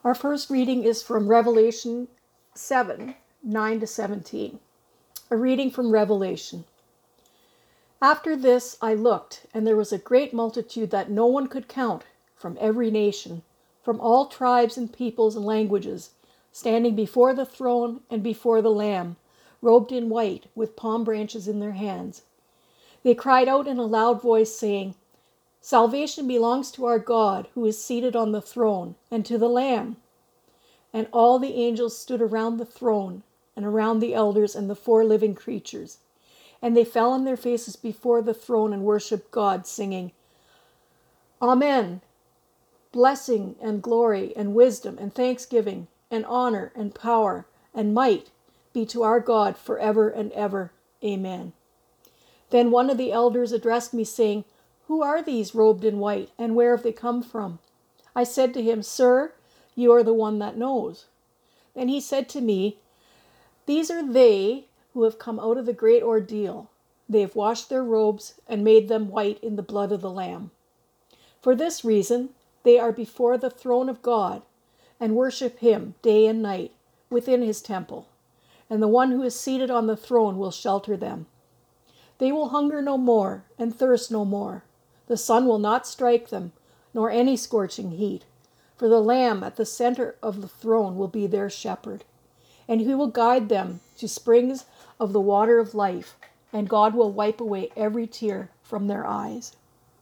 Our first reading is from Revelation 7, 9 to 17. A reading from Revelation. After this I looked, and there was a great multitude that no one could count, from every nation, from all tribes and peoples and languages, standing before the throne and before the Lamb, robed in white, with palm branches in their hands. They cried out in a loud voice, saying, Salvation belongs to our God, who is seated on the throne, and to the Lamb. And all the angels stood around the throne, and around the elders and the 4 living creatures. And they fell on their faces before the throne and worshipped God, singing, Amen. Blessing and glory and wisdom and thanksgiving and honor and power and might be to our God forever and ever. Amen. Then one of the elders addressed me, saying, Who are these robed in white, and where have they come from? I said to him, Sir, you are the one that knows. Then he said to me, These are they who have come out of the great ordeal. They have washed their robes and made them white in the blood of the Lamb. For this reason, they are before the throne of God and worship him day and night within his temple. And the one who is seated on the throne will shelter them. They will hunger no more and thirst no more. The sun will not strike them, nor any scorching heat. For the Lamb at the center of the throne will be their shepherd. And he will guide them to springs of the water of life, and God will wipe away every tear from their eyes.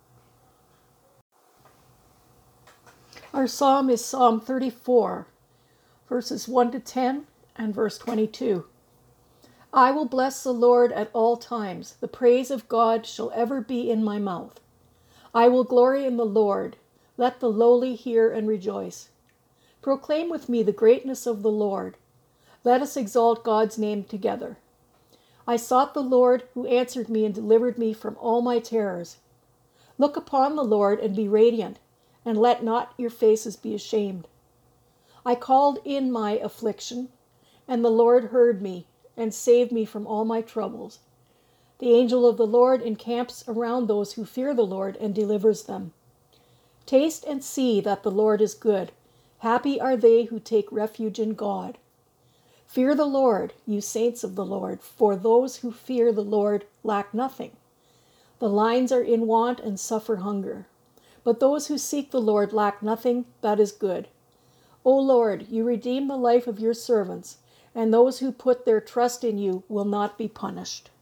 Our psalm is Psalm 34, verses 1 to 10 and verse 22. I will bless the Lord at all times. The praise of God shall ever be in my mouth. I will glory in the Lord. Let the lowly hear and rejoice. Proclaim with me the greatness of the Lord. Let us exalt God's name together. I sought the Lord, who answered me and delivered me from all my terrors. Look upon the Lord and be radiant, and let not your faces be ashamed. I called in my affliction, and the Lord heard me and saved me from all my troubles. The angel of the Lord encamps around those who fear the Lord and delivers them. Taste and see that the Lord is good. Happy are they who take refuge in God. Fear the Lord, you saints of the Lord, for those who fear the Lord lack nothing. The lions are in want and suffer hunger, but those who seek the Lord lack nothing that is good. O Lord, you redeem the life of your servants, and those who put their trust in you will not be punished.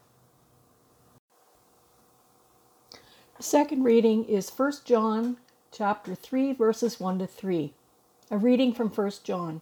The second reading is 1 John chapter 3, verses 1 to 3. A reading from 1 John.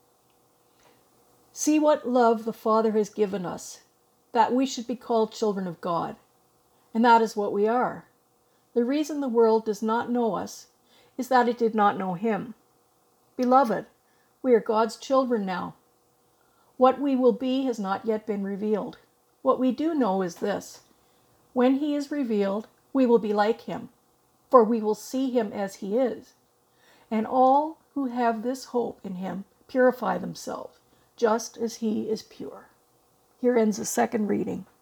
See what love the Father has given us, that we should be called children of God. And that is what we are. The reason the world does not know us is that it did not know him. Beloved, we are God's children now. What we will be has not yet been revealed. What we do know is this: when he is revealed, we will be like him, for we will see him as he is. And all who have this hope in him purify themselves, just as he is pure. Here ends the second reading.